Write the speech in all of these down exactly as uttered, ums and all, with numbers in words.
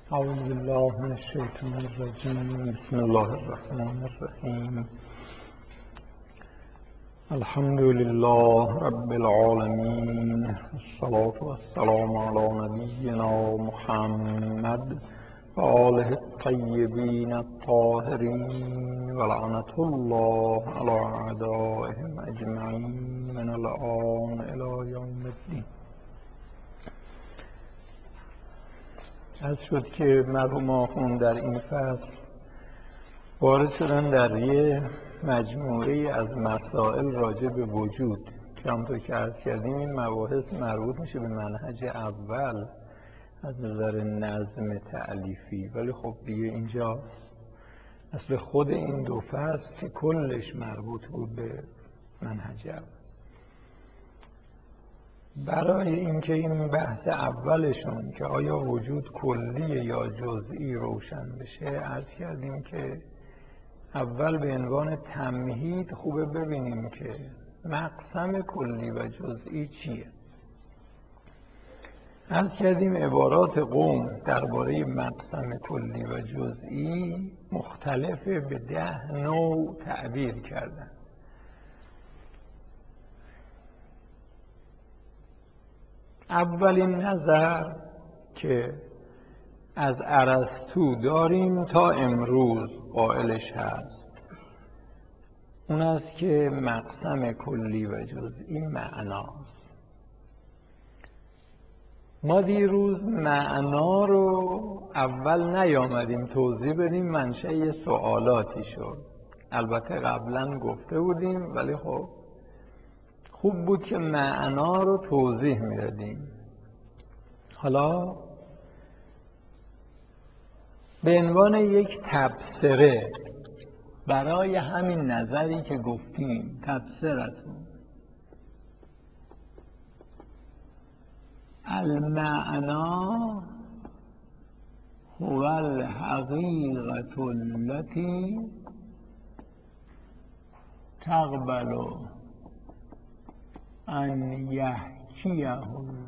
اعوذ بالله من الشیطان الرجیم. بسم الله الرحمن الرحیم. الحمد لله رب العالمین، الصلاة والسلام علی نبینا محمد و آله الطیبین الطاهرین و لعنة الله علی اعدائهم اجمعین من الآن الی یوم الدین. از شد که مرحوم آخوند در این فصل وارد شدن در یه مجموعه از مسائل راجع به وجود که همونطور که عرض کردیم این مباحث مربوط میشه به منهج اول از نظر نظم تألیفی، ولی خب دیگه اینجا اصل خود این دو فصل که کلش مربوط بود به منهج اول. برای اینکه این بحث اولشون که آیا وجود کلی یا جزئی روشن بشه، عرض کردیم که اول به عنوان تمهید خوبه ببینیم که مقسم کلی و جزئی چیه. عرض کردیم عبارات قوم درباره مقسم کلی و جزئی مختلفه، به ده نوع تعبیر کردن. اولین نظر که از ارسطو داریم تا امروز قائلش هست اون است که مقسم کلی و جزئی معناست. ما دیروز معنا رو اول نیامدیم توضیح بدیم، منشأ سوالاتی شد. البته قبلا گفته بودیم ولی خب خوب بود که معنا رو توضیح میدادیم. حالا به عنوان یک تبصره برای همین نظری که گفتیم، تبصرتون المعنا هو الحقیقة التي تقبل ان یحکیه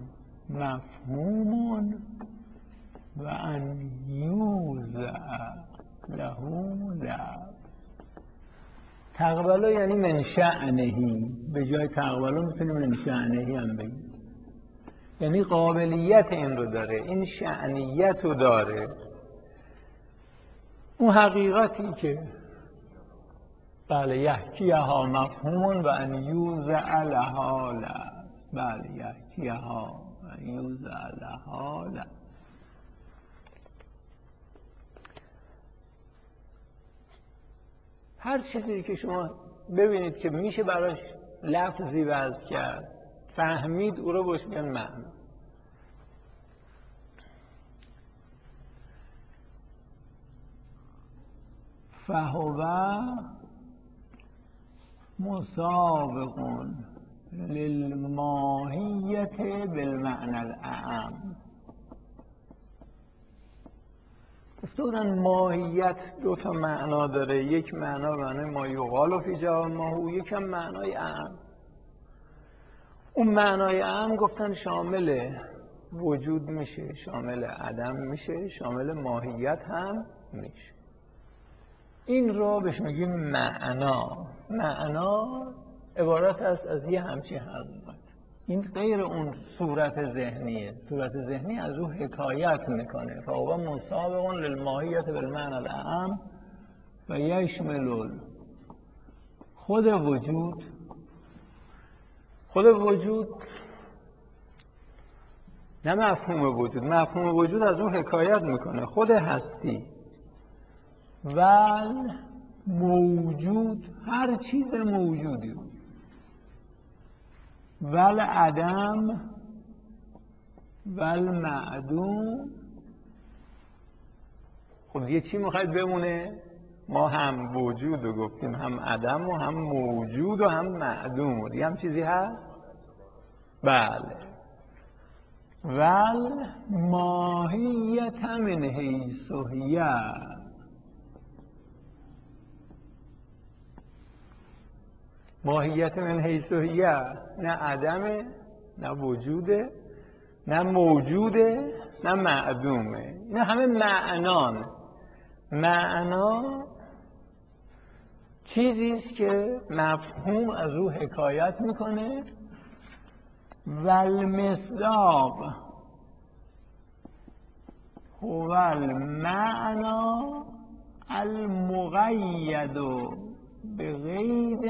مفهوم و ان یوضع له لعب. تقبل یعنی من شأنهی، به جای تقبل میتونیم من شأنهی هم بگیم، یعنی قابلیت این رو داره، این شأنیت رو داره. اون حقیقتی که بله یحکیه ها مفهوم و ان یوضع لها لعب. بله یحکیه ها و ان یوضع لها لعب. هر چیزی که شما ببینید که میشه براش لفظی وضع کرد، فهمید، او رو بهش میگن معنا. فهو مسابق للماهیت بالمعنى الاعم. گفتن ماهیت دو تا معنا داره، یک معنا معنای ما یقال فی جواب ماهو، یک هم معنای اعم. اون معنای اعم گفتن شامل وجود میشه، شامل عدم میشه، شامل ماهیت هم میشه. این رو بهش میگیم معنا. معنا عبارت است از یه همچین حقیقت. این غیر اون صورت ذهنیه. صورت ذهنی از او حکایت میکنه. فهو مسابق للماهیت بالمعنى الاعم و یشمل خود وجود. خود وجود نه مفهوم وجود، مفهوم وجود از او حکایت میکنه، خود هستی. ول موجود، هر چیز موجودی. ول عدم ول معدوم. خب یه چی میخواید بمونه؟ ما هم وجود رو گفتیم، هم عدم و هم موجود و هم معدوم. دیگه هم چیزی هست؟ بله. ول ماهیت من حیث هی. ماهیت من حیث هی نه عدمه، نه وجوده، نه موجوده، نه معدومه. نه همه معنان. معنا چیزی است که مفهوم از او حکایت میکنه. والمصداق هو المعنا المقید بقید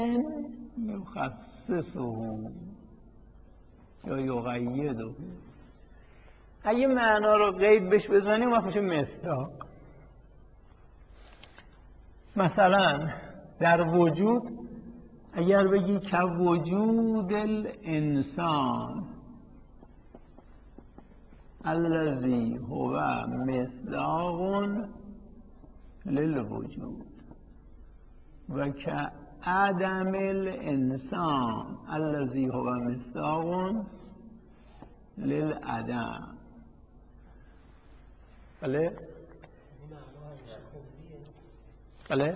یخصصه یا یقیده. اگه معنا رو قید بهش بزنیم اون وقت میشه مصداق. مثلا در وجود اگر بگی که وجود الانسان الذی هو مصداق للوجود و که عدم الانسان الذی هو مصداق للعدم. بله؟ بله؟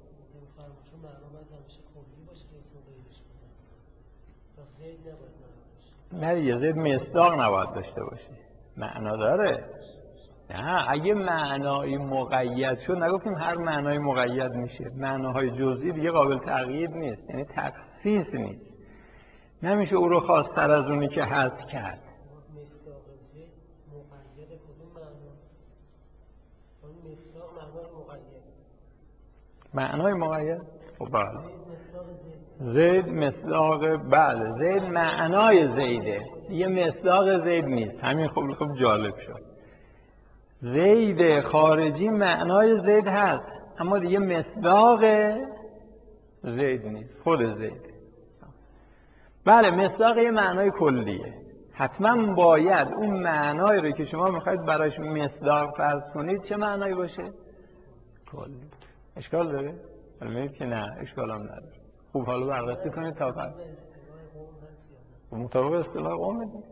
نه دیگه زید مصداق نباید داشته باشه. معنا داره. نه اگه معنای مقید شد نگفتیم هر معنای مقید میشه. معناهای جزئی دیگه قابل تغییر نیست، یعنی تخصیص نیست. نمیشه او رو خاص‌تر از اونی که هست کرد. مصداق زید مقید کدوم معناست؟ اون مصداق معنای مقید. معنای مقید؟ خب بله. زید مصداق بله زید معنای زیده دیگه مصداق زید نیست. همین خوب خوب جالب شد. زید خارجی معنای زید هست اما دیگه مصداق زید نیست، خود زید. بله مصداق یه معنای کلیه. حتما باید اون معنایی رو که شما میخواید براش مصداق فرض کنید چه معنایی باشه؟ کلی. اشکال داره؟ میگید که نه اشکال هم نداره. خوب حالا بررسی کنید تا فرق مطابق اصطلاح قوم دیگه.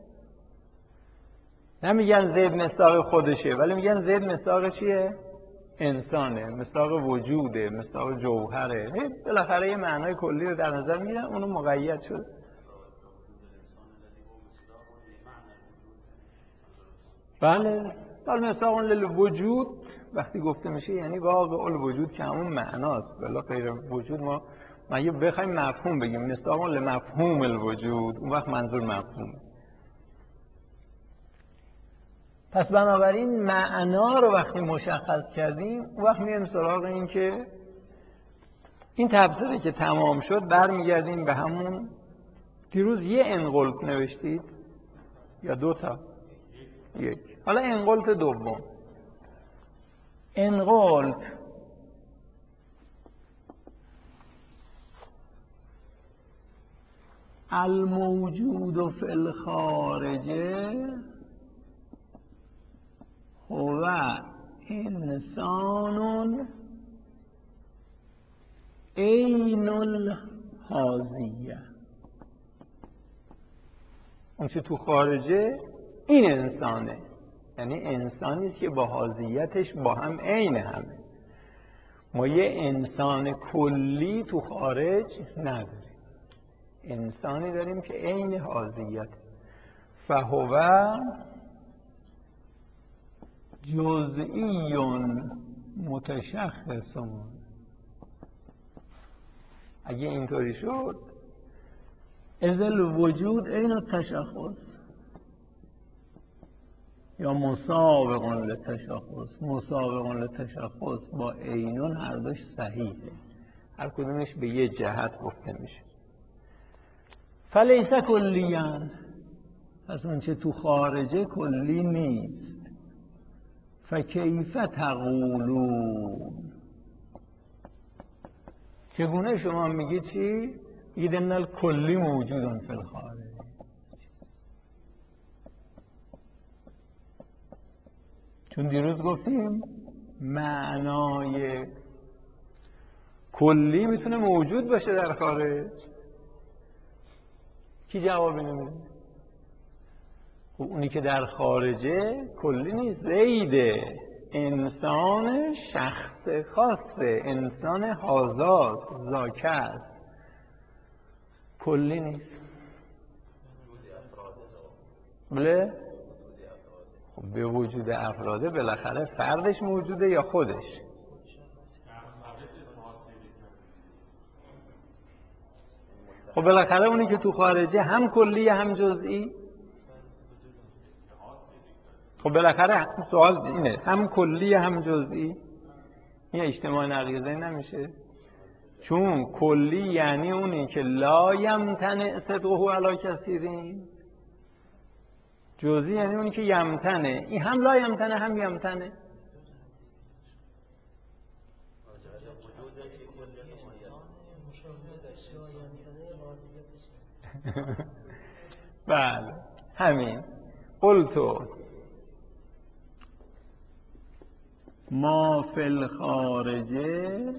نمیگن زید مصداق خودشه ولی میگن زید مصداق چیه؟ انسانه، مصداق وجوده، مصداق جوهره. بالاخره یه معنای کلی رو در نظر میگیرن اونو مقید شده. بله بله مصداق للوجود وقتی گفته میشه یعنی واقع الوجود که همون معناست. بلا غیر وجود ما ما یه بخوایم مفهوم بگیم مصداق لمفهوم الوجود اون وقت منظور مفهومه. پس بنابراین معنا رو وقتی مشخص کردیم اون وقت میایم سراغ این که این تفسیری که تمام شد برمیگردیم به همون دیروز یه انقلت نوشتید یا دو تا؟ یک. حالا انقلت دوم. انقلت الموجود فی الخارج هو انسان عین الحاذیه. اون چه تو خارجه این انسانه، یعنی انسانی است که با حاذیتش با هم عین همه. ما یه انسان کلی تو خارج نداریم، انسانی داریم که عین حاذیت. فهو جزئی متشخص. اگه اینطوری شد اذ الوجود عین التشخص یا مسابق للتشخص. مسابق للتشخص با عینون هر دوش صحیحه، هر کدومش به یه جهت گفته میشه. فلیس کلیان، پس اون چه تو خارجه کلی نیست. فکیف تقولون، چگونه شما میگید چی؟ میگید ان الکلی موجودن فی الخارج. چون دیروز گفتیم معنای کلی میتونه موجود باشه در خارج. کی جوابی نمیده؟ خب اونی که در خارجه کلی نیست. زیده انسان شخص خاصه، انسان حاذاست، ذاکه است، کلی نیست. بله؟ خب به وجود افراده بالاخره فردش موجوده یا خودش؟ خب بالاخره اونی که تو خارجه هم کلی هم جزئی. خب بالاخره سوال اینه هم کلی هم جزئی. این اجتماع نقیضه نمیشه، چون کلی یعنی اونی که لا یمتنع صدقه علی کثیرین، جزئی یعنی اونی که یمتنه. این هم لا یمتنه هم یمتنه. بله همین. قلتو ما فی الخارجه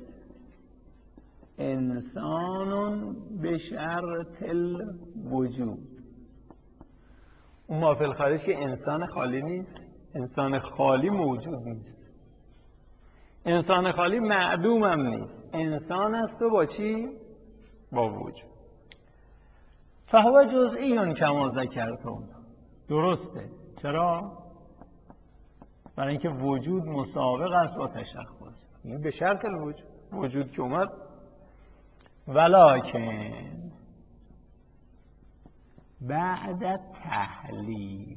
انسان به شرط الوجود. اون ما فی الخارج که انسان خالی نیست، انسان خالی موجود نیست، انسان خالی معدوم هم نیست، انسان است و با چی؟ با وجود. فهو جزئی کما ذکرتم. درسته. چرا؟ برای اینکه وجود مسابق است با تشخص. این به شرط الوجود، وجود که اومد. ولکن بعد تحلیل،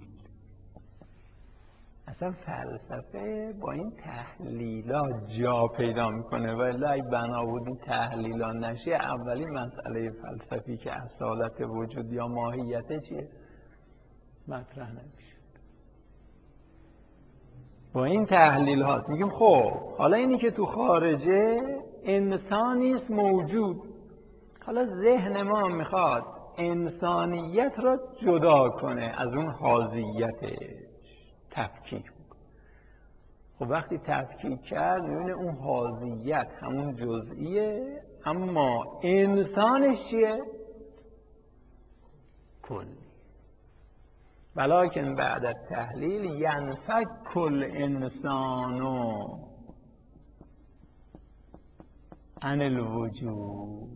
اصلا فلسفه با این تحلیلا جا پیدا میکنه. ولی اگه بنا بود این تحلیلا نشه، اولی مسئله فلسفی که اصالت وجود یا ماهیت چیه مطرح نمیشه. با این تحلیل هاست میگیم خب حالا اینی که تو خارجه انسانیست موجود، حالا ذهن ما میخواد انسانیت را جدا کنه از اون حاضیتش، تفکیک. خب وقتی تفکیک کرد میبینه اون حاضیت همون جزئیه، اما انسانش چیه؟ کلی. ولکن بعد التحلیل ینفک الانسان عن الوجود.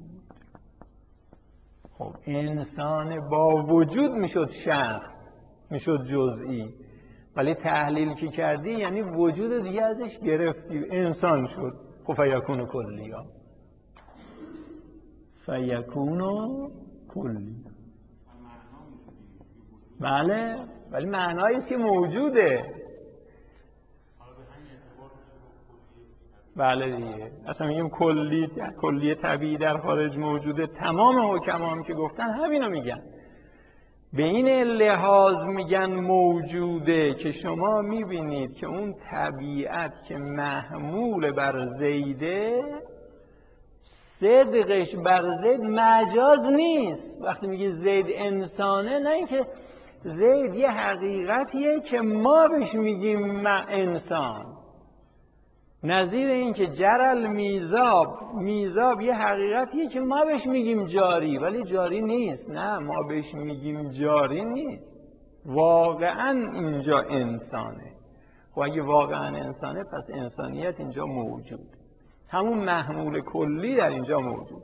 خب انسان با وجود میشد شخص، میشد جزئی، ولی تحلیل که کردی یعنی وجود دیگه ازش گرفتی، انسان شد. خب فیکون کلی ها فیکون کلی. بله ولی معنایی است که موجوده. بله دیگه اصلا میگیم کلی، کلی طبیعی در خارج موجوده. تمام حکما هم که گفتن همینو میگن، به این لحاظ میگن موجوده که شما میبینید که اون طبیعت که محمول بر زیده، صدقش بر زید مجاز نیست. وقتی میگه زید انسانه، نه اینکه زید یه حقیقتیه که ما بهش میگیم انسان، نظیر این که جرل میزاب، میزاب یه حقیقتیه که ما بهش میگیم جاری، ولی جاری نیست. نه ما بهش میگیم جاری نیست، واقعا اینجا انسانه. خب اگه واقعا انسانه پس انسانیت اینجا موجود، همون محمول کلی در اینجا موجود.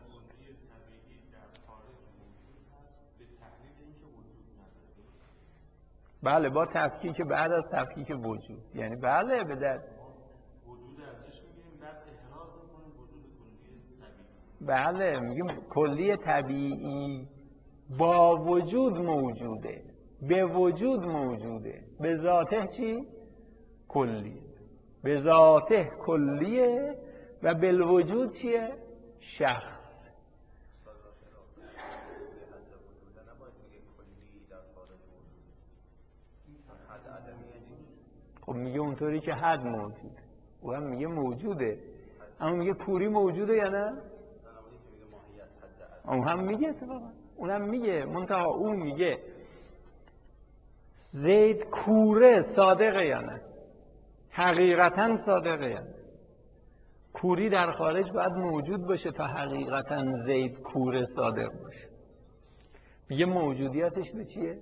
بله با تفکیک، بعد از تفکیک وجود، یعنی بله به در وجود ازش میگیم، بعد احراز میکنیم وجود کلی طبیعی. بله میگیم کلی طبیعی با وجود موجوده، به وجود موجوده، به ذاته چی؟ کلی، به ذاته کلیه و بالوجود چیه؟ شخص. خب میگه اونطوری که حد موجود، او هم میگه موجوده، اما میگه کوری موجوده یا نه؟ اون هم میگه اتفاقا، اون هم میگه، منتها اون میگه زید کوره صادقه یا نه، حقیقتا صادقه یا نه. کوری در خارج باید موجود باشه تا حقیقتا زید کوره صادق باشه. میگه موجودیتش به چیه؟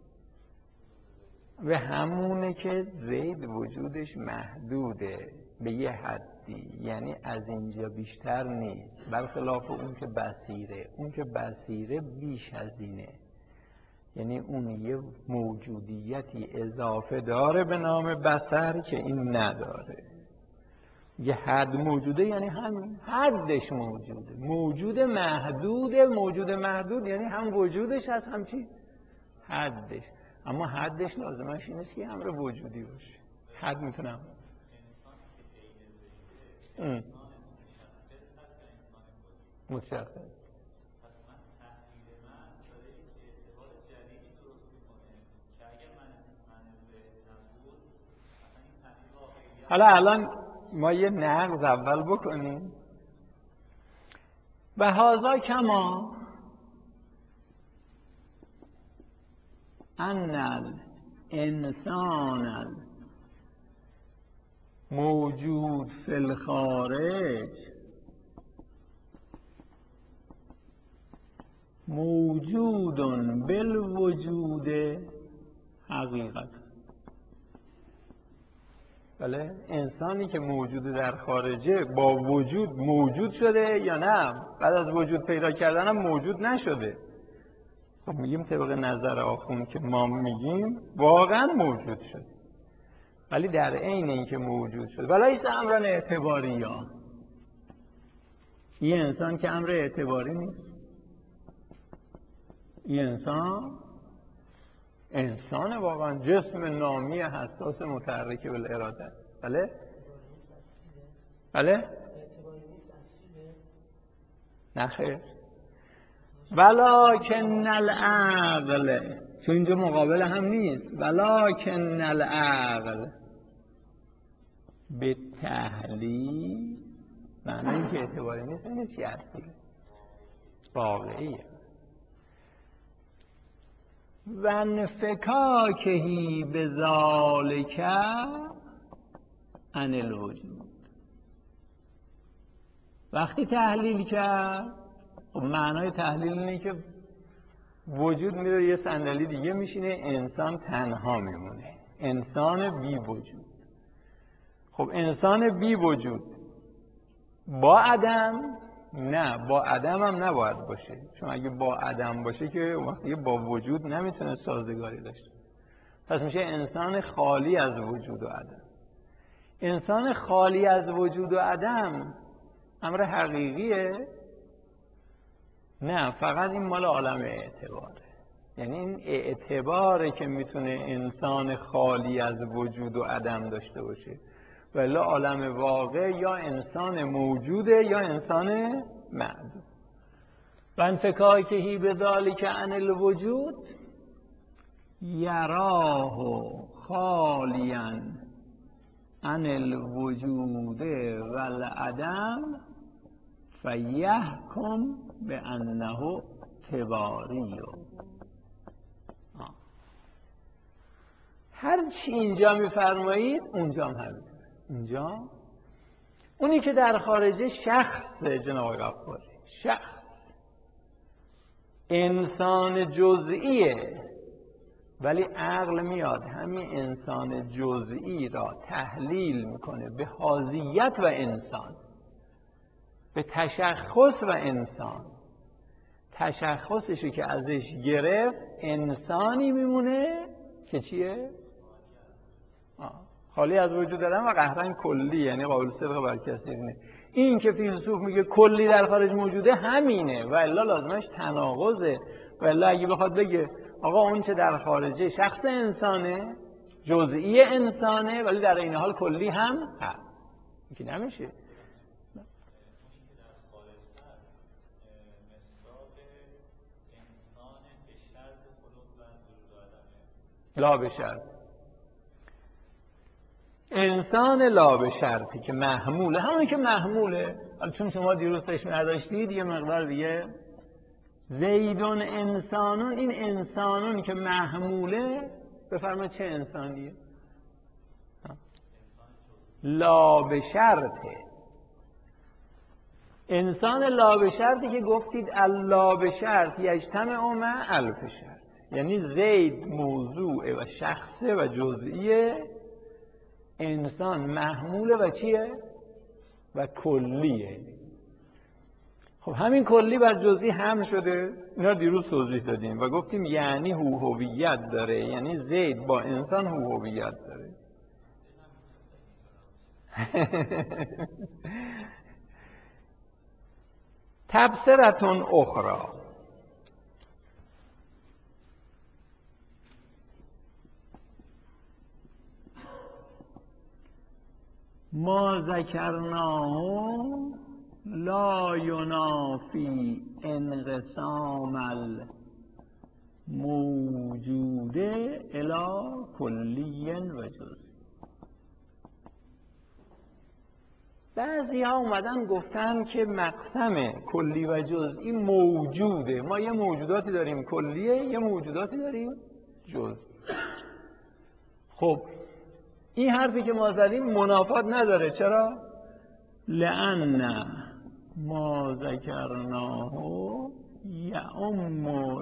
به همونه که زید وجودش محدوده به یه حدی، یعنی از اینجا بیشتر نیست، برخلاف اون که بصیره. اون که بصیره بیش از اینه، یعنی اون یه موجودیتی اضافه داره به نام بصر که این نداره. یه حد موجوده یعنی همین حدش موجوده، موجود محدود. موجود محدود یعنی هم وجودش هست هم چی؟ حدش. اما حدش لازمش این است که امر وجودی باشه. حد میتونم متشخص. حالا الان ما یه نقض اول بکنیم. و هذا کما ان الانسان موجود فی الخارج موجود بالوجود حقیقت. بله، انسانی که موجود در خارجه با وجود موجود شده یا نه؟ بعد از وجود پیدا کردن هم موجود نشده. خب میگیم طبق نظر آخوند که ما میگیم واقعا موجود شده، ولی در عین اینکه موجود شده ولایس امران اعتباری. یا این انسان که امر اعتباری نیست. این انسان انسان واقعا جسم نامی حساس متحرک بالاراده. بله بله نخیر. ولکن العقل، چون اینجا مقابل هم نیست. ولکن العقل به تحلیل، معنی این که اعتباری نیست این چی هستی؟ واقعیه. و انفکاکهی بذالک عن الوجود. وقتی تحلیل کرد، خب معنای تحلیل اینه که وجود میره یه صندلی دیگه میشینه، انسان تنها میمونه، انسان بی وجود. خب انسان بی وجود با عدم؟ نه، با عدم هم نباید باشه، چون اگه با عدم باشه که وقتی با وجود نمیتونه سازگاری داشته. پس میشه انسان خالی از وجود و عدم. انسان خالی از وجود و عدم امر حقیقیه؟ نه، فقط این مال عالم اعتباره. یعنی این اعتباره که میتونه انسان خالی از وجود و عدم داشته باشه، ولی عالم واقع یا انسان موجوده یا انسان معدوم. و انفکاکهی بذالک عن الوجود یراه خالیا عن الوجود والعدم فیحکم بانه اعتباری. هر چی اینجا میفرمایید اونجا هم همین. اینجا اونی که در خارج شخص جناب غفاری، شخص انسان جزئیه، ولی عقل میاد همین انسان جزئی را تحلیل میکنه به حاضیت و انسان، به تشخص و انسان. تشخصشو که ازش گرفت انسانی میمونه که چیه؟ آه. خالی از وجود دادن و قهرن کلی، یعنی قابل صدق بر کسی نه. این که فیلسوف میگه کلی در خارج موجوده همینه و الا لازمش تناقضه. و الا اگه بخواد بگه آقا اون چه در خارجه شخص انسانه، جزئی انسانه، ولی در این حال کلی هم هست، این که نمیشه. لا به شرط انسان لا به شرطی که محموله، همون که محموله. چون شما دیروز تشمی نداشتید یه مقدار دیگه زیدون انسانون، این انسانون که محموله بفرمایید چه انسانیه؟ لا به شرطه. انسان لا به شرطی که گفتید الا به شرط یجتمع مع الف شرط، یعنی زید موضوع و شخصه و جزئیه، انسان محموله و چیه؟ و کلیه. خب همین کلی بر جزئی هم شده. اینا دیروز توضیح دادیم و گفتیم یعنی هو هویت داره، یعنی زید با انسان هو هویت داره. تبصرتون اخرى، ما ذکرناه لا ینافی انقسام الموجود الی کلی و جزئی. بعضی ها اومدن گفتن که مقسم کلی و جزئی موجوده. ما یه موجوداتی داریم کلیه، یه موجوداتی داریم جزئی. خب این حرفی که ما زدیم منافات نداره. چرا؟ لأن ما ذکرناه یعم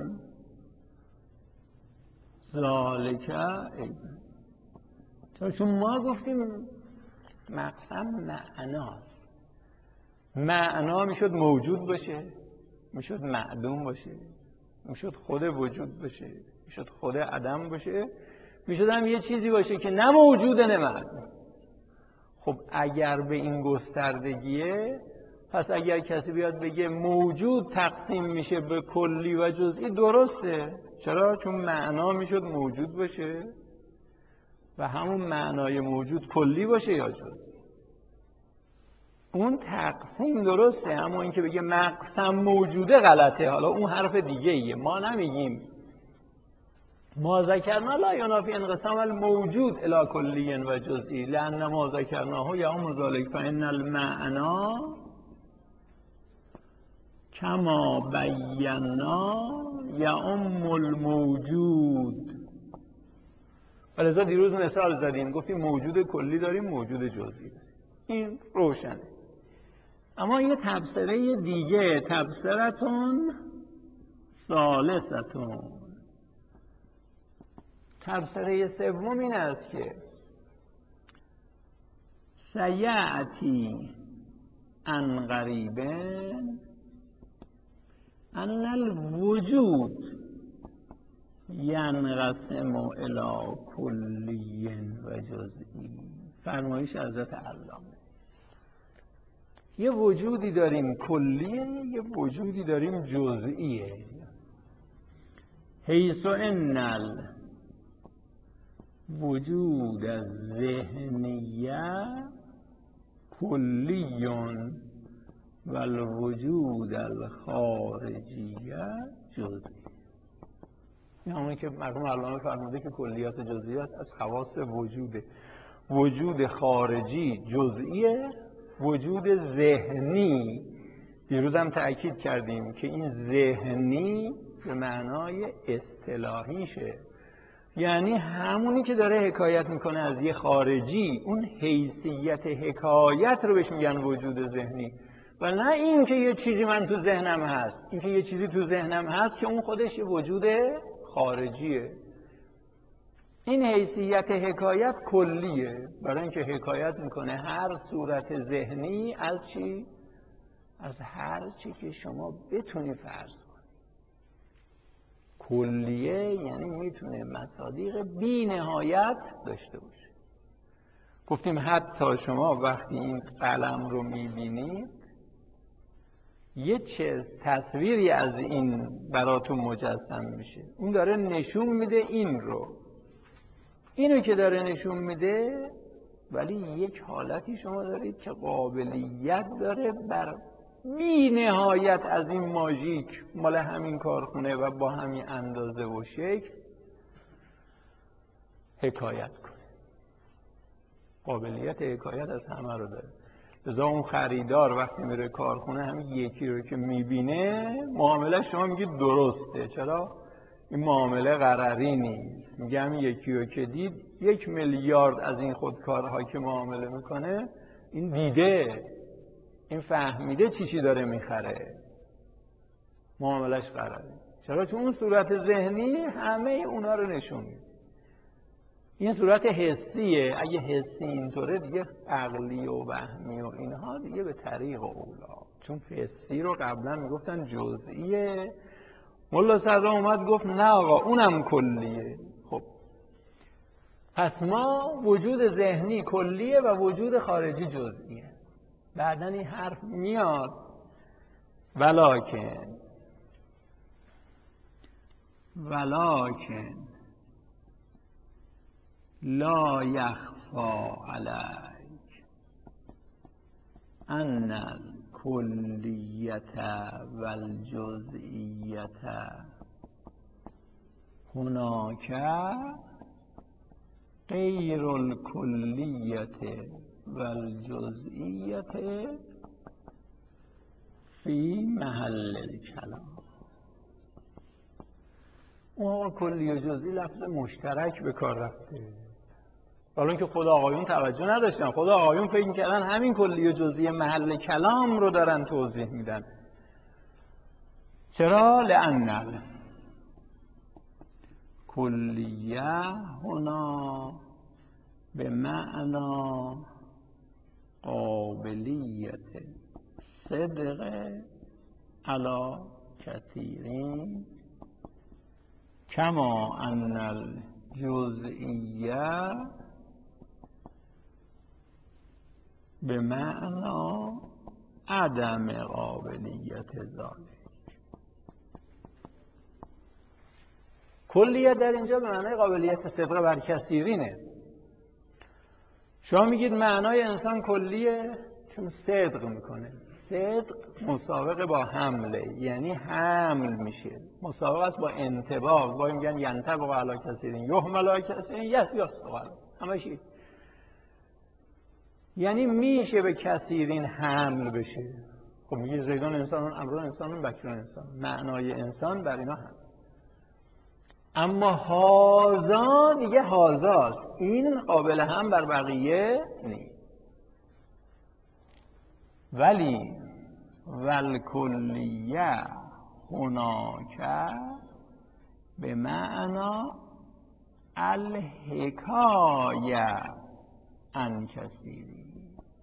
ذالک ایضا. چون ما گفتیم مقسم معناست. معنا میشد موجود باشه، میشد معدوم باشه، میشد خود وجود باشه، میشد خود عدم باشه، میشد هم یه چیزی باشه که نه موجوده نه معدوم. خب اگر به این گستردگیه، پس اگر کسی بیاد بگه موجود تقسیم میشه به کلی و جزئی، درسته. چرا؟ چون معنا میشد موجود باشه و همون معنای موجود کلی باشه یا جزئی. اون تقسیم درسته، اما این که بگه مقسم موجوده غلطه. حالا اون حرف دیگه ایه. ما نمیگیم ما ذکرنا لا ینافی انقسام الموجود الی کلی و جزئی لأن ما ذکرناه یعم ذالک فإن المعنا کما بینا یعم الموجود. ولذا دیروز مثال زدیم، گفتیم موجود کلی داریم، موجود جزئی داریم. این روشنه. اما یه تبصره دیگه، تبصرتون ثالثتون، تبصره سوم این است که سیأتی عن قریباً ان الوجود ینقسم الی کلی و جزئی. فرمایش حضرت علامه. یه وجودی داریم کلیه، یه وجودی داریم جزئیه. حیث ان الوجود الذهنیه کلی و الوجود الخارجیه جزئی. این همونی که مرحوم علامه فرموده که کلیات جزئیات از خواص وجوده. وجود خارجی جزئیه، وجود ذهنی دیروز هم تأکید کردیم که این ذهنی به معنای اصطلاحیشه، یعنی همونی که داره حکایت میکنه از یه خارجی، اون حیثیت حکایت رو بهش میگن وجود ذهنی، و نه این که یه چیزی من تو ذهنم هست. این که یه چیزی تو ذهنم هست که اون خودش یه وجود خارجیه. این حیثیت حکایت کلیه، برای اینکه حکایت میکنه هر صورت ذهنی از چی؟ از هر چی که شما بتونی فرض کنی. کلیه یعنی میتونه مصادیق بی نهایت داشته باشه. گفتیم حتی شما وقتی این قلم رو میبینید یه چه تصویری از این براتون مجسم میشه. اون داره نشون میده این رو، اینو که داره نشون میده، ولی یک حالتی شما دارید که قابلیت داره بر بی نهایت از این ماژیک مال همین کارخونه و با همین اندازه و شکل حکایت کنه. قابلیت حکایت از همه رو داره. لذا اون خریدار وقتی میره کارخونه همین یکی رو که میبینه، معامله شما میگید درسته. چرا؟ این معامله غرری نیست. میگه همین یکی رو که دید، یک میلیارد از این خودکارها که معامله میکنه، این دیده، این فهمیده چی چی داره میخره، معاملش غرری. چرا؟ چون اون صورت ذهنی همه اونا رو نشون میده. این صورت حسیه. اگه حسی اینطوره دیگه عقلی و وهمی و اینها دیگه به طریق اولا. چون حسی رو قبلا میگفتن جزئیه، ملا صدرا اومد گفت نه آقا اونم کلیه. خب پس ما وجود ذهنی کلیه و وجود خارجی جزئیه. بعدن این حرف میاد ولکن ولکن لا یخفی علیک ان الکلیت و الجزئیت هناک غیر الکلیت و الجزئیت فی محل الکلام. اون کلی و جزئی لفظ مشترک به کار رفته، حالا که خود آقایون توجه نداشتن. خود آقایون فکر می‌کردن همین کلی و جزئی محل کلام رو دارن توضیح میدن. چرا؟ لأن کلیه هنا به معنا قابلیت صدق علی کثیرین کما ان الجزئیه به معنا عدم قابلیت ذالک. کلیه در اینجا به معنای قابلیت صدق بر کثیرینه. شما میگید معنای انسان کلیه چون صدق میکنه. صدق مسابقه با حمله، یعنی حمل میشه. مسابقه است با انطباق. با میگن ینطبق علی کثیرین، یحمل علی کثیرین، یسبق همشی، یعنی میشه به کثیرین حمل بشه. خب میگه زیدان انسان، امرون انسان، بکرون انسان، معنای انسان بر اینا هم. اما هازا دیگه هازاست، این قابل هم بر بقیه نیست. ولی والکلیه هناک به معنا الحکایه عن کثیرین.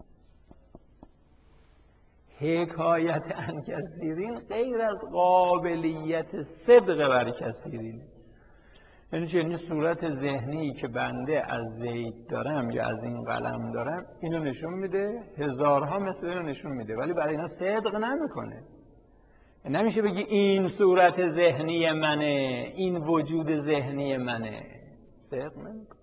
حکایت عن کثیرین غیر از قابلیت صدق بر کثیرین. یعنی چه؟ یعنی صورت ذهنی که بنده از زید دارم یا از این قلم دارم اینو نشون میده، هزارها مثل اینو نشون میده، ولی برای اینا صدق نمیکنه. نمیشه بگی این صورت ذهنی منه، این وجود ذهنی منه، صدق نمیکنه.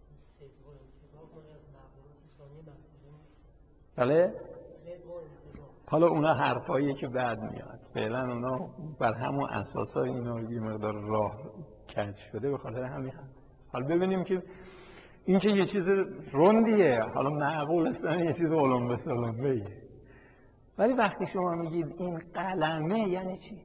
بله؟ حالا اونا حرفاییه که بعد میاد، فعلا اونا بر همون اساسا اینا یه مقدار راه کج شده به خاطر همین هم. حالا ببینیم که این که یه چیز رندیه، حالا معقول است یه چیز علم به سلمبه‌ایه، ولی وقتی شما میگید این قلمه یعنی چی؟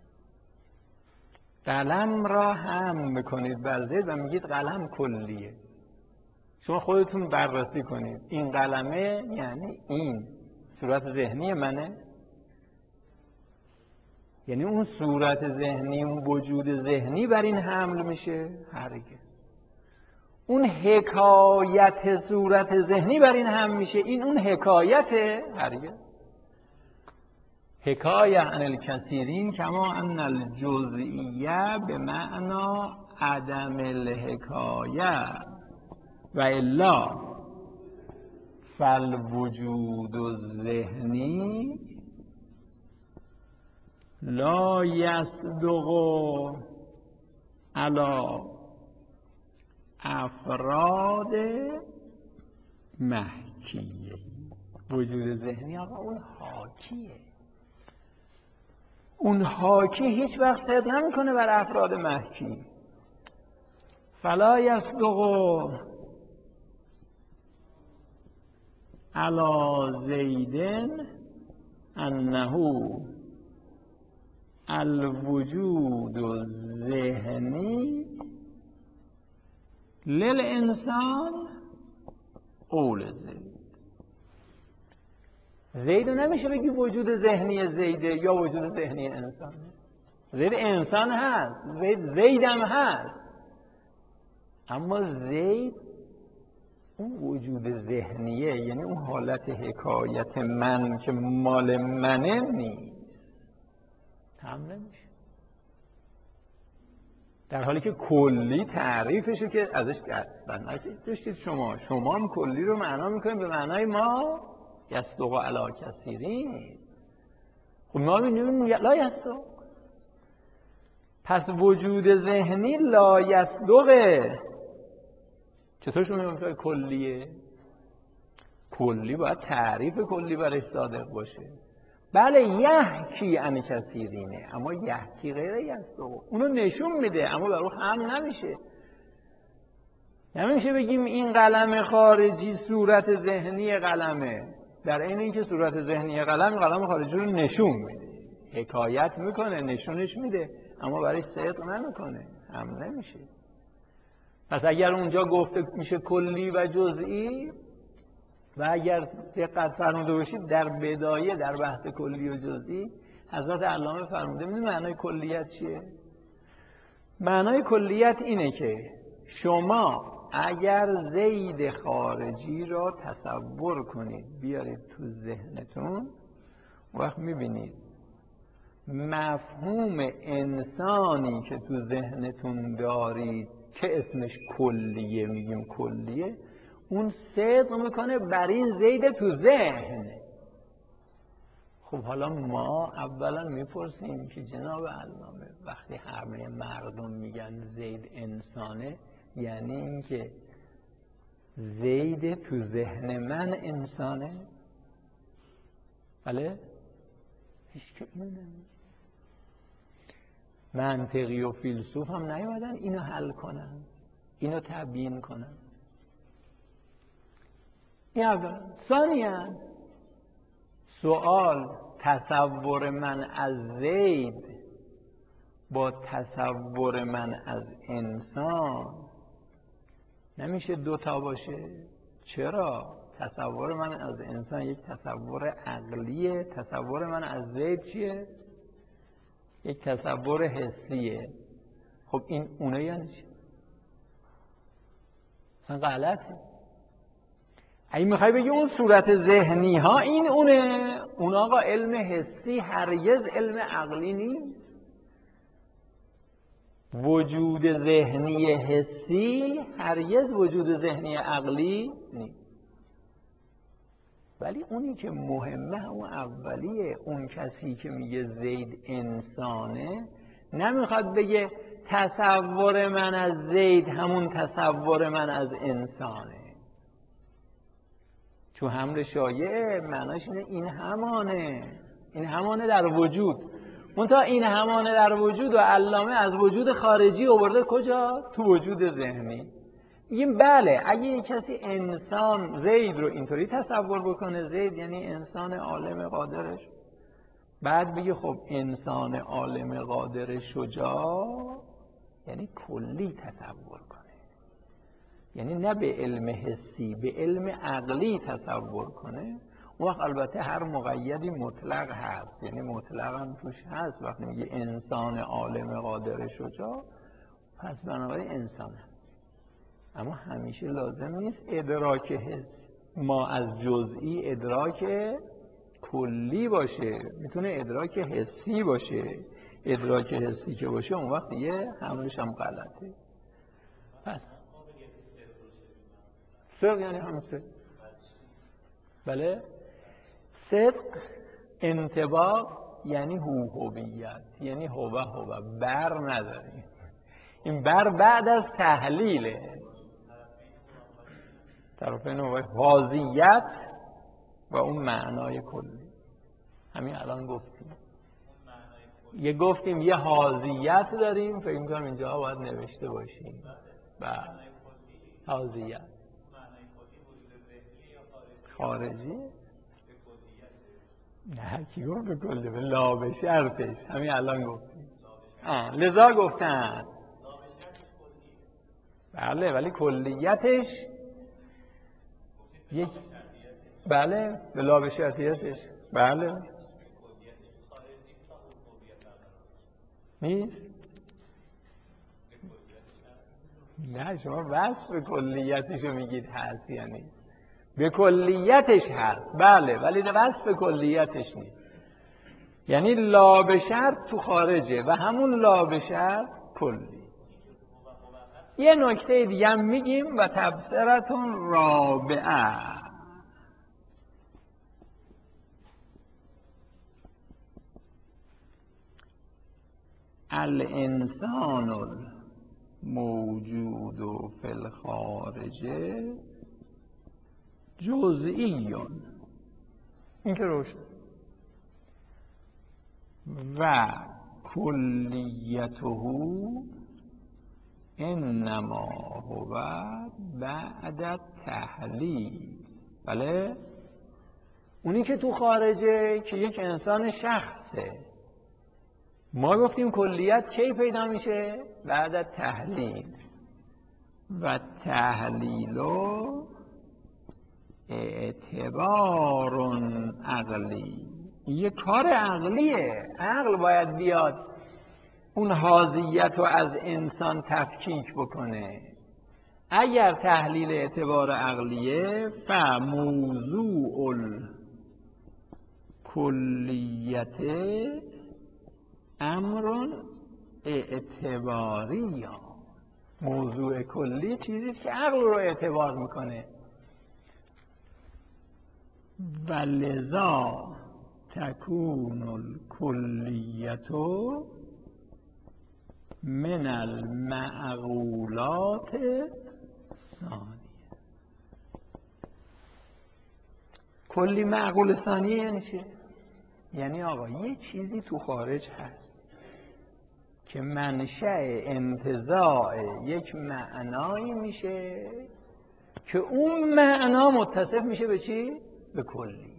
قلم را هم میکنید بر زید و میگید قلم کلیه. شما خودتون بررسی کنید این قلمه یعنی این صورت ذهنی منه، یعنی اون صورت ذهنی، اون وجود ذهنی بر این حمل میشه؟ هرگز. اون حکایت صورت ذهنی بر این حمل میشه، این اون حکایته؟ هرگز. حکایه عن الکثیرین کما ان الجزئیه به معنا عدم الحکایه و الا فالوجود الذهنی لا یصدق علی افراد محکیه. وجود ذهنی آقا اون حاکیه، اون حاکی هیچ وقت صدق نمیکنه بر افراد محکی. فلا یصدق علی زیدن انه الوجود الذهنی للانسان قول زید. زید نمیشه بگی وجود ذهنی زیده یا وجود ذهنی انسان. زید انسان هست، زید زیدم هست، اما زید اون وجود ذهنیه، یعنی اون حالت حکایت من که مال منه نیست، هم نمیشه. در حالی که کلی تعریفشه که ازش دست بند داشتید شما شما هم کلی رو معنا میکنید به معنای ما یصدق علی کثیرین. خب ما می‌بینیم لا یصدق. پس وجود ذهنی لا یصدقه. چطور شما میگید کلیه؟ کلی باید تعریف کلی برش صادق باشه. بله یحکی عن کثیرینه، اما یحکی غیر یصدق، اونو نشون میده اما برای هم نمیشه. نمیشه بگیم این قلم خارجی صورت ذهنی قلمه، در این اینکه صورت ذهنی قلم قلم خارجی رو نشون میده، حکایت میکنه، نشونش میده، اما برای صدق نمیکنه، هم نمیشه. پس اگر اونجا گفته میشه کلی و جزئی، و اگر دقت فرموده باشید در بدایه در بحث کلی و جزئی حضرت علامه فرموده، میدونی معنای کلیت چیه؟ معنای کلیت اینه که شما اگر زید خارجی را تصور کنید بیارید تو ذهنتون، وقت میبینید مفهوم انسانی که تو ذهنتون دارید که اسمش کلیه، میگیم کلیه، اون صدق میکنه بر این زید تو ذهن. خب حالا ما اولا میپرسیم که جناب علامه وقتی همه مردم میگن زید انسانه، یعنی اینکه زید تو ذهن من انسانه؟ بله؟ هیچ که اینو نمیگه. منطقی و فیلسوف هم نیومدن اینو حل کنن، اینو تبیین کنن. این اولا. ثانیاً سوال تصور من از زید با تصور من از انسان نمیشه دوتا باشه. چرا؟ تصور من از انسان یک تصور عقلیه، تصور من از زید چیه؟ یک تصور حسیه. خب این اونه یعنی چی؟ اصلا غلطه. اگه میخوای بگی اون صورت ذهنی ها این اونه، اون آقا علم حسی هرگز علم عقلی نیست. وجود ذهنی حسی هرگز وجود ذهنی عقلی نیست. ولی اونی که مهمه اون اولیه. اون کسی که میگه زید انسانه نمیخواد بگه تصور من از زید همون تصور من از انسانه. چون حمل شایعه معناش اینه این همانه، این همانه در وجود. منتها این همانه در وجود و علامه از وجود خارجی آورده کجا؟ تو وجود ذهنی. میگیم بله اگه یک کسی انسان زید رو اینطوری تصور بکنه، زید یعنی انسان عالم قادرش، بعد بگه خب انسان عالم قادر شجاع یعنی کلی تصور کنه، یعنی نه به علم حسی، به علم عقلی تصور کنه. اون وقت البته هر مقیدی مطلق هست، یعنی مطلق هم توش هست. وقتی میگه انسان عالم قادر شجاع پس بنابراین انسان هست. اما همیشه لازم نیست ادراک حس ما از جزئی ادراک کلی باشه، میتونه ادراک حسی باشه. ادراک حسی که باشه اون وقت یه حملش هم غلطه. پس صدق یعنی همون صدق. بله صدق انطباق یعنی هو هویت، یعنی هو هو بر نداریم. این بر بعد از تحلیله. طرفین واضیت و اون معنای کلی همین الان گفتیم. یه گفتیم یه حاضیت داریم، فکر می‌کنم اینجا باید نوشته باشیم. بله حاضیت خارجی؟ نه کی گفت به کلی؟ به لا به شرطش همین الان گفتیم. آه لذا گفتن بله، ولی کلیتش یک بله به لا به شرطیتش بله نیست. نه شما وصف کلیتشو میگید هست یا نیست. به کلیتش هست بله، ولی وصف کلیتش نیست. یعنی لا به شرط تو خارجه و همون لا به شرط کلی. یه نکته دیگه هم میگیم و تبصرتون رابعه. الانسان الموجود فی الخارج جزئی، این که روشن، و کلیته انما هو بعد التحلیل. بله، اونی که تو خارجه که یک انسان شخصه، ما گفتیم کلیت کی پیدا میشه؟ بعد از تحلیل. و تحلیل اعتبار عقلی، یه کار عقلیه. عقل باید بیاد اون حاضیت رو از انسان تفکیک بکنه. اگر تحلیل اعتبار عقلیه فموضوع الکلیت امر اعتباری. موضوع کلی چیزیست که عقل رو اعتبار میکنه. و لذا تکون الکلیت من المعقولات ثانیه. کلی معقول ثانیه یعنی چه؟ یعنی آقا یه چیزی تو خارج هست که منشأ انتزاع یک معنایی میشه که اون معنا متصف میشه به چی؟ به کلیت.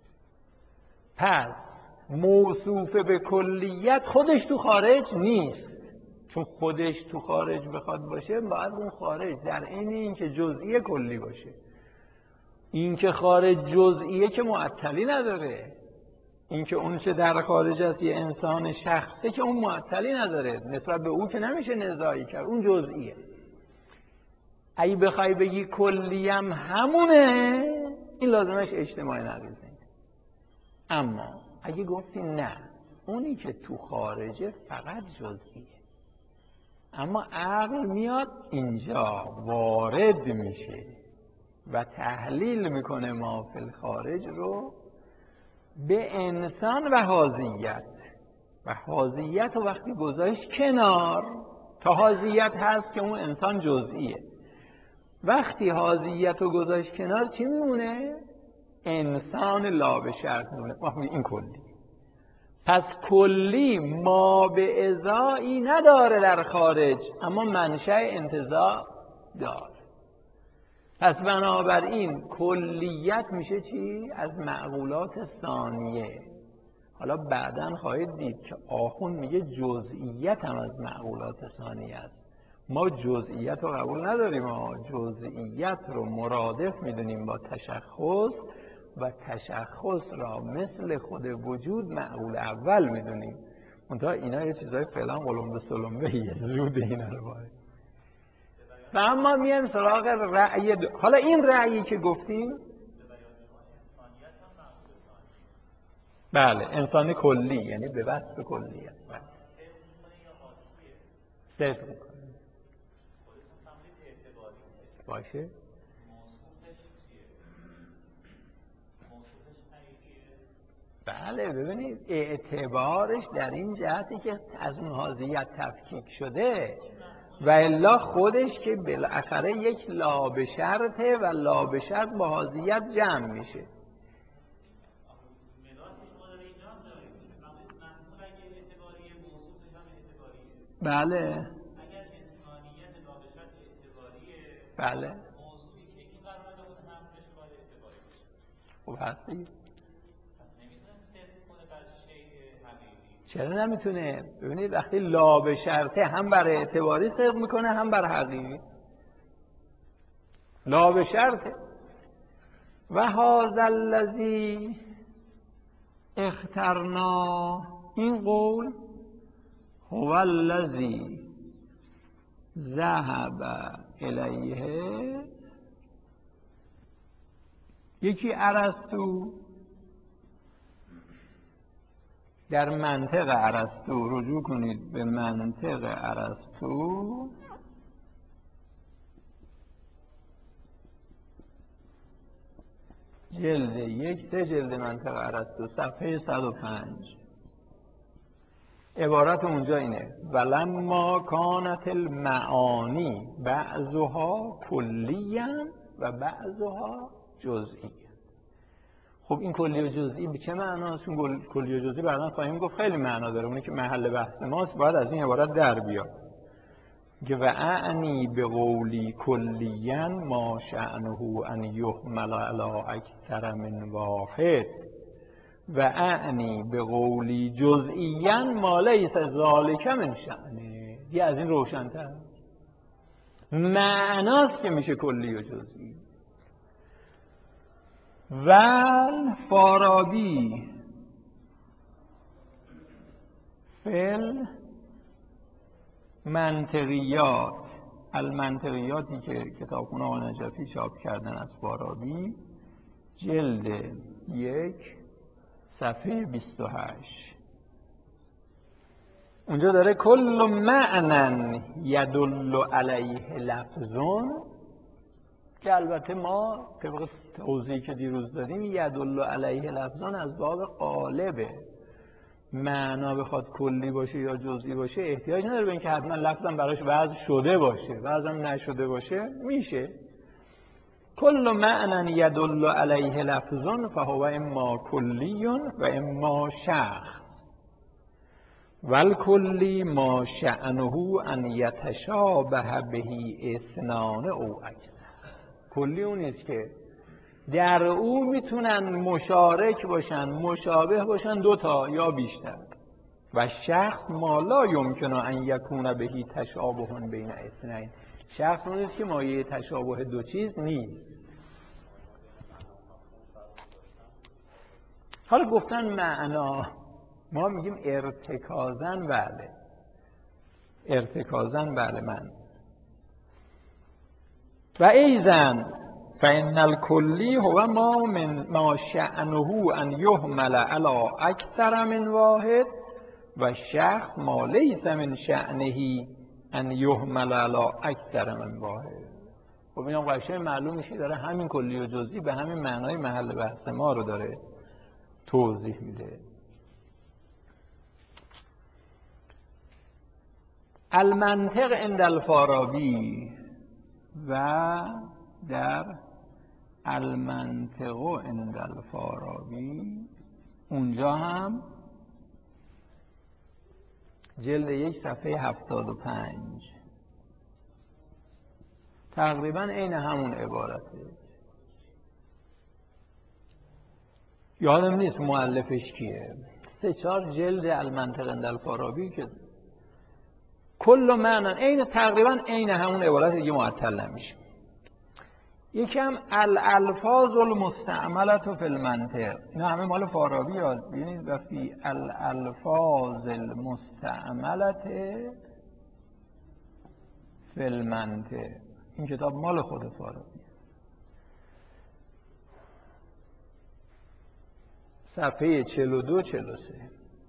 پس موصوف به کلیت خودش تو خارج نیست، چون خودش تو خارج بخواد باشه باید اون خارج در عین اینکه جزئی کلی باشه. این که خارج جزئیه که معطلی نداره. این که اون چه در خارج است یه انسان شخصه که اون معطلی نداره، نسبت به اون که نمیشه نزاعی کرد، اون جزئیه. اگه بخوای بگی کلی هم همونه، این لازمش اجتماع نقیضه. اما اگه گفتی نه، اونی که تو خارجه فقط جزئیه، اما عقل میاد اینجا وارد میشه و تحلیل میکنه ما فی الخارج رو به انسان و حاضیت. و حاضیت رو وقتی گذاشت کنار، تا حاضیت هست که اون انسان جزئیه. وقتی حاضیت رو گذاشت کنار چی میمونه؟ انسان لا به شرط میمونه. این کلی. پس کلی ما به ازایی نداره در خارج، اما منشأ انتزاع داره. پس بنابراین کلیت میشه چی؟ از معقولات ثانیه. حالا بعداً خواهید دید که آخوند میگه جزئیت هم از معقولات ثانیه است. ما جزئیت رو قبول نداریم، ما جزئیت رو مرادف میدونیم با تشخص و تشخص را مثل خود وجود معقول اول میدونیم. منتها اینا یه چیزای فعلا قلمبه سلمبه یه زود اینا رو باید. و اما میایم سراغ رأی دو. حالا این رأیی که گفتیم بله انسانی کلی، یعنی به وصف کلیت صدق میکنه باشه. بله ببینید اعتبارش در این جهتی که از اون حاضیت تفکیک شده، و الا خودش که بالاخره یک لا به شرطه و لا به شرط با حاضیت جمع میشه. بله اگر انسانیت لا به شرط اعتباریه، بله موضوعی که این قرار داده هم بهش باید اعتباری باشه. خب هستی؟ پس نمیتونه صدق کنه بر شیء حقیقی. چرا نمیتونه؟ ببینید وقتی لا به شرطه هم بر اعتباری صدق میکنه هم بر حقیقی. لا به شرطه. و هذا الذی اخترنا، این قول هو الذی ذهب الیه، یکی ارسطو، در منطق ارسطو رجوع کنید به منطق ارسطو، جلد یک، سه جلد منطق ارسطو، صفحه صد و پنج. عبارت اونجا اینه: ولما کانت المعانی بعضها کلیا و بعضها جزئی. خب این کلی و جزئی به چه معناست؟ چون کلی و جزئی بعدا خواهیم گفت خیلی معنا داره، اونی که محل بحث ماست باید از این عبارت در بیاد که و اعنی به قولی کلیا ما شأنه ان یحمل علی اکثر من واحد و اعنی به قولی جزئیا ما لیس ذلک من شأنه. یه از این روشن‌تر معناست که میشه کلی و جزئی. ول فارابی فل منطقیات، المنطقیاتی که کتابخونه آقای نجفی چاپ کردن از فارابی، جلد یک صفحه بیست و هشت. اونجا داره کل معنی یدل علیه لفظون، که البته ما طبق توضیحی که دیروز دادیم یدل علیه لفظون از باب قالبه، معنا بخواد کلی باشه یا جزئی باشه احتیاج نداره به اینکه حتما لفظم براش وضع شده باشه، وضعم نشده باشه میشه. کل معنی یدل علیه لفظون فهو اما کلی و اما شخص والکلی ما شأنه ان یتشابه بهی اثنان او اکثر. کلی اون نیست که در او میتونن مشارک باشن، مشابه باشن، دو تا یا بیشتر. و شخص ما لا یمکن ان یکون بهی تشابه بین اثنین. شخص اون نیست که مایه تشابه دو چیز نیست. حالا گفتن معنا، ما میگیم ارتکازن، بله ارتکازن، بله من و ایزن فإن الکلی هو ما من ما شأنه ان یحمل علی اکثر من واحد و شخص ما لیس من شأنه ان یحمل علی اکثر من واحد. خب اینم قشنگ معلوم میشه داره همین کلی و جزئی به همین معنای محل بحث ما رو داره توضیح میده. المنطق عند الفارابی و در المنطق عند الفارابی اونجا هم جلد یک صفحه هفتاد و پنج تقریبا عین همون عبارته. یادم نیست مؤلفش کیه، سه چهار جلد المنطق عند الفارابی که کل معنی عین تقریبا عین همون عبارت دیگه معطل نمیشه. یکم الالفاظ المستعمله فی المنطق، اینا همه مال فارابی یاد ببینید. و فی الالفاظ المستعمله فی المنطق، این کتاب مال خود فارابی، صفحه چهل و دو چهل و سه.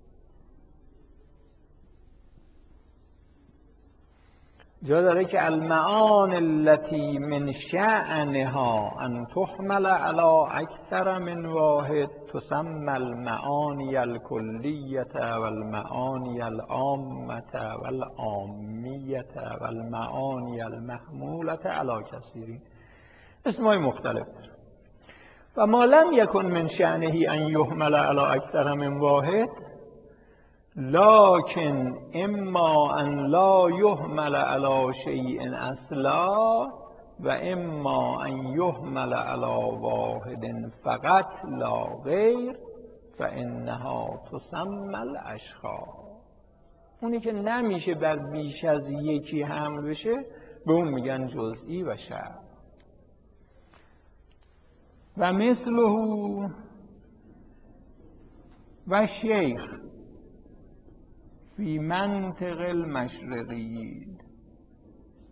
جا داره که المعان التي من شأنها ان تحمل على اکثر من واحد تسمى المعانی الکلیة والمعانی العامة والعامیة والمعانی المحمولة على کثیرین. اسمای مختلف داره. و ما لم یکن من شأنه ان یحمل على اکثر من واحد لكن اما ان لا يحمل على شيء اصلا و اما ان يحمل على واحد فقط لا غیر فانها تسمى الاشخاص. اونی که نمیشه بر بیش از یکی حمل بشه به اون میگن جزئی و شرط. و مثله و شیخ فی منطق المشرقیین،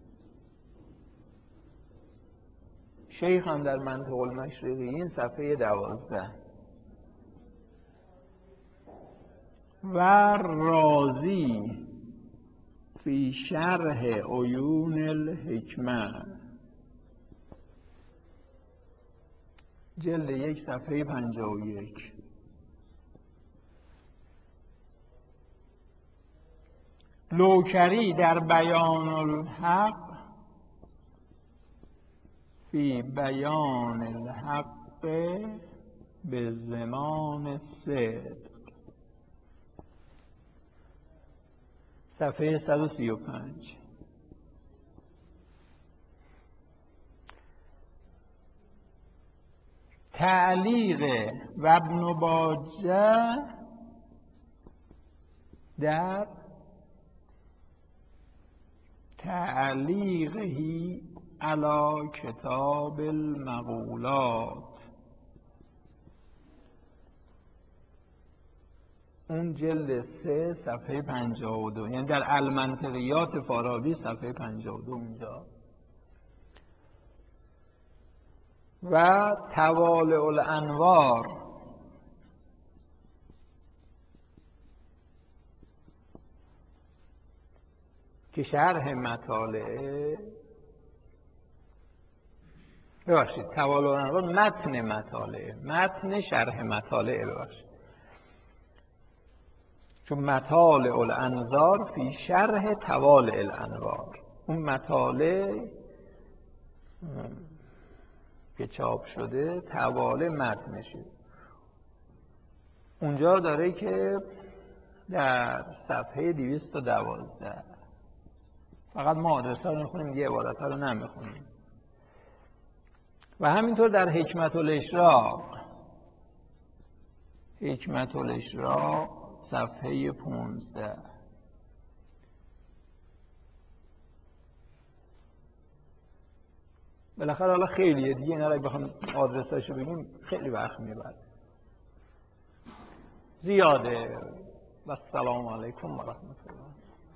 شیخ هم در منطق المشرقیین صفحه دوازده. و رازی فی شرح عیون الحکمه، جلد یک صفحه پنجاه و یک. لوکری در بیان الحق فی بیان الحق به زمان صدق، صفحه صد و سی و پنج. تعلیق و ابن باجه در تعلیقه علی کتاب المقولات، اون جلد سه صفحه پنجاه و دو، یعنی در المنطقیات فارابی صفحه پنجاه و دو اونجا. و توالع الانوار که شرح مطالعه، ببخشید توالع الانوار متن مطالعه، متن شرح مطالعه، ببخشید، چون مطالع الانظار فی شرح توالع الانوار، اون مطالع که چاپ شده توالع متنشه. اونجا داره که در صفحه دویست و دوازده، فقط ما آدرس ها رو میخونیم، دیگه عبارت ها رو نمیخونیم. و همینطور در حکمت الاشراق، حکمت الاشراق صفحه پونزده. بالاخره حالا خیلیه دیگه، اینا رو بخوام آدرساشو بگیم خیلی وقت میبره، زیاده. و السلام علیکم و رحمت الله.